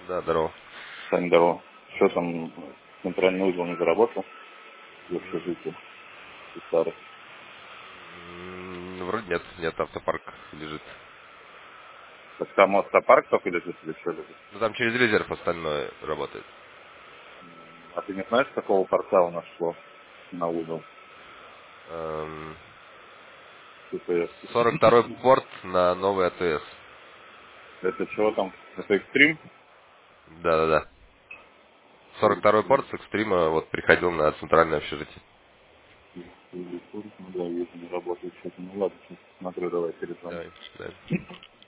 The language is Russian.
Да, здорово. Сань, здорово. Что там, центральный узел не заработал в общежитии? И старый. Вроде нет, нет, автопарк лежит. Так там автопарк только лежит или что лежит? Ну там через резерв остальное работает. А ты не знаешь, с какого порта у нас шло на узел? Эм, ТПС. 42-й порт на новый АТС. Это чего там? Это экстрим? Да-да-да. 42-й порт с экстрима вот приходил на центральное общежитие. Ну да, видно, не работает что-то. Ну ладно, сейчас смотрю, давай перезвоню. Давай, да.